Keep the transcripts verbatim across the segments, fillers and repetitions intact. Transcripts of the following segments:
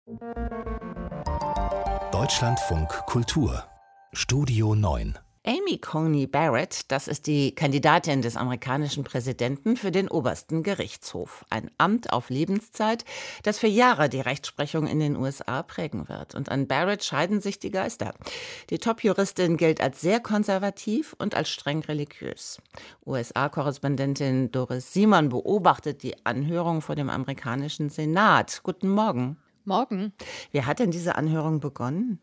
Deutschlandfunk Kultur Studio neun. Amy Coney Barrett, das ist die Kandidatin des amerikanischen Präsidenten für den obersten Gerichtshof. Ein Amt auf Lebenszeit, das für Jahre die Rechtsprechung in den U S A prägen wird. Und an Barrett scheiden sich die Geister. Die Top-Juristin gilt als sehr konservativ und als streng religiös. U S A-Korrespondentin Doris Simon beobachtet die Anhörung vor dem amerikanischen Senat. Guten Morgen. Morgen. Wie hat denn diese Anhörung begonnen?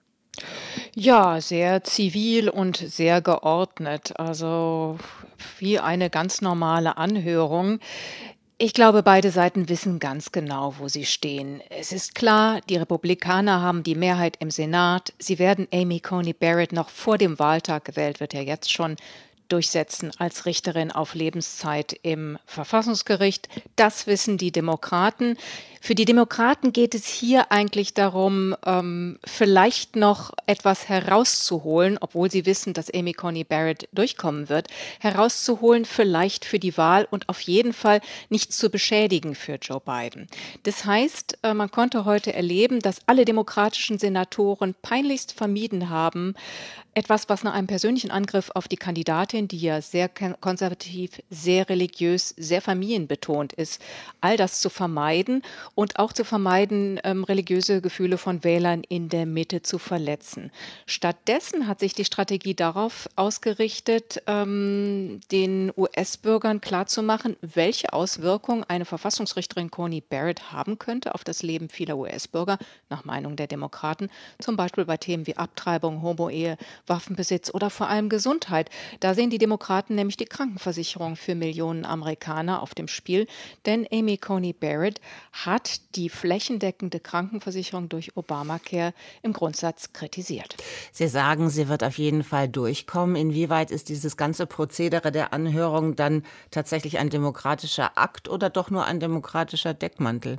Ja, sehr zivil und sehr geordnet, also wie eine ganz normale Anhörung. Ich glaube, beide Seiten wissen ganz genau, wo sie stehen. Es ist klar, die Republikaner haben die Mehrheit im Senat. Sie werden Amy Coney Barrett noch vor dem Wahltag, gewählt wird ja jetzt schon, durchsetzen als Richterin auf Lebenszeit im Verfassungsgericht. Das wissen die Demokraten. Für die Demokraten geht es hier eigentlich darum, ähm, vielleicht noch etwas herauszuholen, obwohl sie wissen, dass Amy Coney Barrett durchkommen wird, herauszuholen vielleicht für die Wahl und auf jeden Fall nichts zu beschädigen für Joe Biden. Das heißt, äh, man konnte heute erleben, dass alle demokratischen Senatoren peinlichst vermieden haben, etwas, was nach einem persönlichen Angriff auf die Kandidatin, die ja sehr konservativ, sehr religiös, sehr familienbetont ist, all das zu vermeiden und auch zu vermeiden, ähm, religiöse Gefühle von Wählern in der Mitte zu verletzen. Stattdessen hat sich die Strategie darauf ausgerichtet, ähm, den U S-Bürgern klarzumachen, welche Auswirkungen eine Verfassungsrichterin Coney Barrett haben könnte auf das Leben vieler U S-Bürger, nach Meinung der Demokraten, zum Beispiel bei Themen wie Abtreibung, Homo-Ehe, Waffenbesitz oder vor allem Gesundheit. Da sehen die Demokraten nämlich die Krankenversicherung für Millionen Amerikaner auf dem Spiel, denn Amy Coney Barrett hat die flächendeckende Krankenversicherung durch Obamacare im Grundsatz kritisiert. Sie sagen, sie wird auf jeden Fall durchkommen. Inwieweit ist dieses ganze Prozedere der Anhörung dann tatsächlich ein demokratischer Akt oder doch nur ein demokratischer Deckmantel?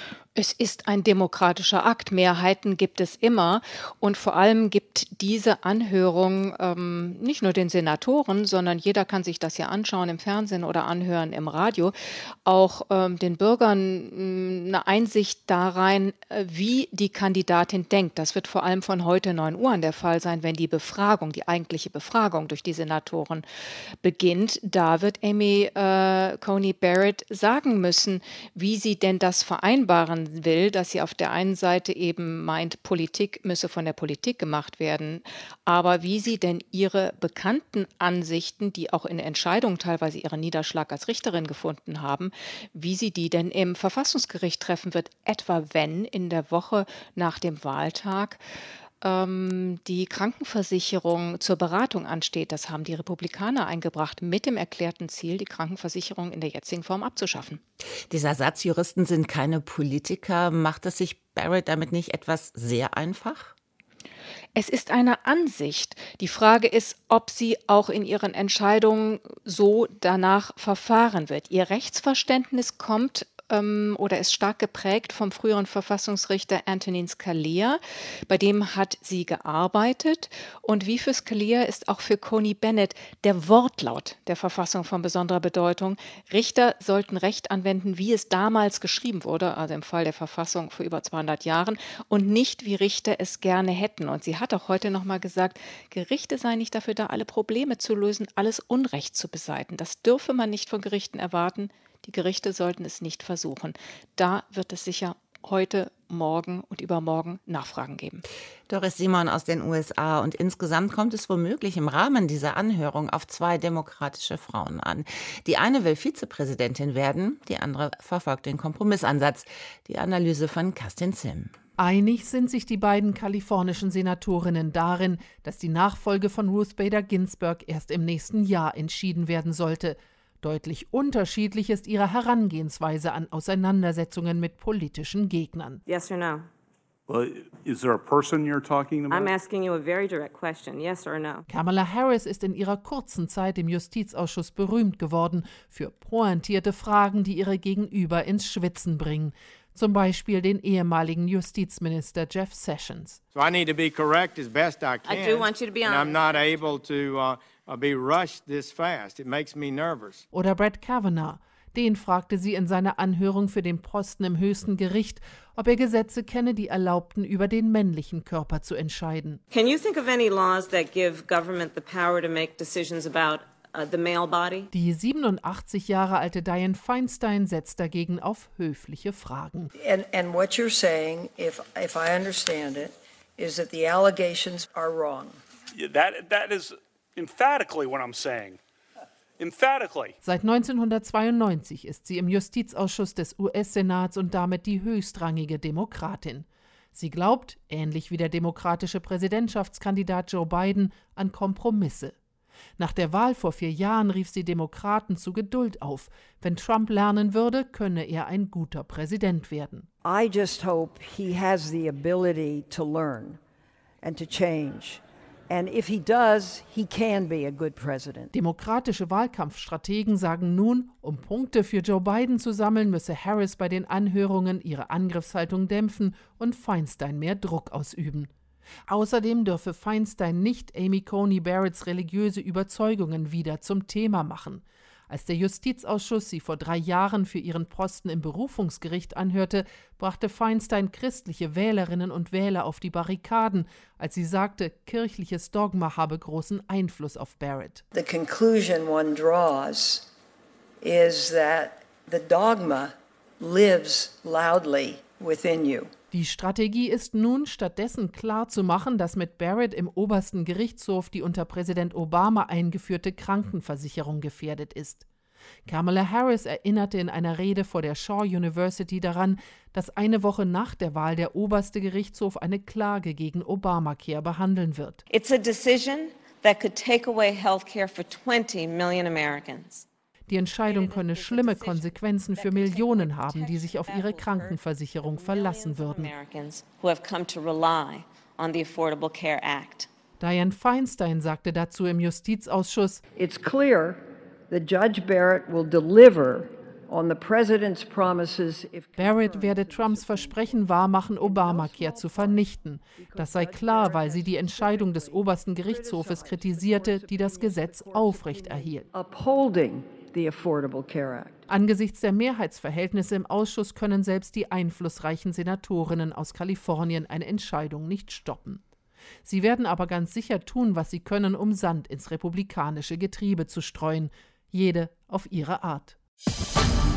Es ist ein demokratischer Akt. Mehrheiten gibt es immer. Und vor allem gibt diese Anhörung ähm, nicht nur den Senatoren, sondern jeder kann sich das ja anschauen im Fernsehen oder anhören im Radio, auch ähm, den Bürgern mh, eine Einsicht darein, äh, wie die Kandidatin denkt. Das wird vor allem von heute neun Uhr an der Fall sein, wenn die Befragung, die eigentliche Befragung durch die Senatoren beginnt. Da wird Amy äh, Coney Barrett sagen müssen, wie sie denn das vereinbaren will, dass sie auf der einen Seite eben meint, Politik müsse von der Politik gemacht werden, aber wie sie denn ihre bekannten Ansichten, die auch in Entscheidungen teilweise ihren Niederschlag als Richterin gefunden haben, wie sie die denn im Verfassungsgericht treffen wird, etwa wenn in der Woche nach dem Wahltag ähm, die Krankenversicherung zur Beratung ansteht. Das haben die Republikaner eingebracht, mit dem erklärten Ziel, die Krankenversicherung in der jetzigen Form abzuschaffen. Dieser Satz, Juristen sind keine Politiker, macht es sich Barrett damit nicht etwas sehr einfach? Es ist eine Ansicht. Die Frage ist, ob sie auch in ihren Entscheidungen so danach verfahren wird. Ihr Rechtsverständnis kommt ähm, oder ist stark geprägt vom früheren Verfassungsrichter Antonin Scalia. Bei dem hat sie gearbeitet. Und wie für Scalia ist auch für Coney Bennett der Wortlaut der Verfassung von besonderer Bedeutung. Richter sollten Recht anwenden, wie es damals geschrieben wurde, also im Fall der Verfassung vor über zweihundert Jahren, und nicht, wie Richter es gerne hätten. Und sie hat auch heute noch mal gesagt, Gerichte seien nicht dafür da, alle Probleme zu lösen, alles Unrecht zu beseitigen. Das dürfe man nicht von Gerichten erwarten. Die Gerichte sollten es nicht versuchen. Da wird es sicher heute, morgen und übermorgen Nachfragen geben. Doris Simon aus den U S A. Und insgesamt kommt es womöglich im Rahmen dieser Anhörung auf zwei demokratische Frauen an. Die eine will Vizepräsidentin werden, die andere verfolgt den Kompromissansatz. Die Analyse von Kerstin Zimm. Einig sind sich die beiden kalifornischen Senatorinnen darin, dass die Nachfolge von Ruth Bader Ginsburg erst im nächsten Jahr entschieden werden sollte. Deutlich unterschiedlich ist ihre Herangehensweise an Auseinandersetzungen mit politischen Gegnern. Yes or no? Well, is there a person you're talking about? I'm asking you a very direct question. Yes or no? Kamala Harris ist in ihrer kurzen Zeit im Justizausschuss berühmt geworden für pointierte Fragen, die ihre Gegenüber ins Schwitzen bringen. Zum Beispiel den ehemaligen Justizminister Jeff Sessions. So I need to be correct as best I can. I do want you to be honest. And I'm not able to uh, uh, be rushed this fast. It makes me nervous. Oder Brett Kavanaugh. Den fragte sie in seiner Anhörung für den Posten im höchsten Gericht, ob er Gesetze kenne, die erlaubten, über den männlichen Körper zu entscheiden. Can you think of any laws that give government the power to make decisions about uh, the male body? Die siebenundachtzig Jahre alte Dianne Feinstein setzt dagegen auf höfliche Fragen. And, and what you're saying, if, if I understand it, is that the allegations are wrong. That, that is emphatically what I'm saying. Emphatically. Seit neunzehnhundertzweiundneunzig ist sie im Justizausschuss des U S-Senats und damit die höchstrangige Demokratin. Sie glaubt, ähnlich wie der demokratische Präsidentschaftskandidat Joe Biden, an Kompromisse. Nach der Wahl vor vier Jahren rief sie Demokraten zu Geduld auf. Wenn Trump lernen würde, könne er ein guter Präsident werden. I just hope he has the ability to learn and to change. And if he does, he can be a good president. Demokratische Wahlkampfstrategen sagen nun, um Punkte für Joe Biden zu sammeln, müsse Harris bei den Anhörungen ihre Angriffshaltung dämpfen und Feinstein mehr Druck ausüben. Außerdem dürfe Feinstein nicht Amy Coney Barretts religiöse Überzeugungen wieder zum Thema machen. Als der Justizausschuss sie vor drei Jahren für ihren Posten im Berufungsgericht anhörte, brachte Feinstein christliche Wählerinnen und Wähler auf die Barrikaden, als sie sagte, kirchliches Dogma habe großen Einfluss auf Barrett. The conclusion one draws is that the dogma lives loudly within you. Die Strategie ist nun, stattdessen klarzumachen, dass mit Barrett im obersten Gerichtshof die unter Präsident Obama eingeführte Krankenversicherung gefährdet ist. Kamala Harris erinnerte in einer Rede vor der Shaw University daran, dass eine Woche nach der Wahl der oberste Gerichtshof eine Klage gegen Obamacare behandeln wird. It's a decision that could take away health care for twenty million Americans. Die Entscheidung könne schlimme Konsequenzen für Millionen haben, die sich auf ihre Krankenversicherung verlassen würden. Dianne Feinstein sagte dazu im Justizausschuss: It's clear that Judge Barrett will deliver on the president's promises if Barrett werde Trumps Versprechen wahrmachen, Obamacare zu vernichten. Das sei klar, weil sie die Entscheidung des obersten Gerichtshofes kritisierte, die das Gesetz aufrechterhielt. upholding the Affordable Care Act. Angesichts der Mehrheitsverhältnisse im Ausschuss können selbst die einflussreichen Senatorinnen aus Kalifornien eine Entscheidung nicht stoppen. Sie werden aber ganz sicher tun, was sie können, um Sand ins republikanische Getriebe zu streuen, jede auf ihre Art.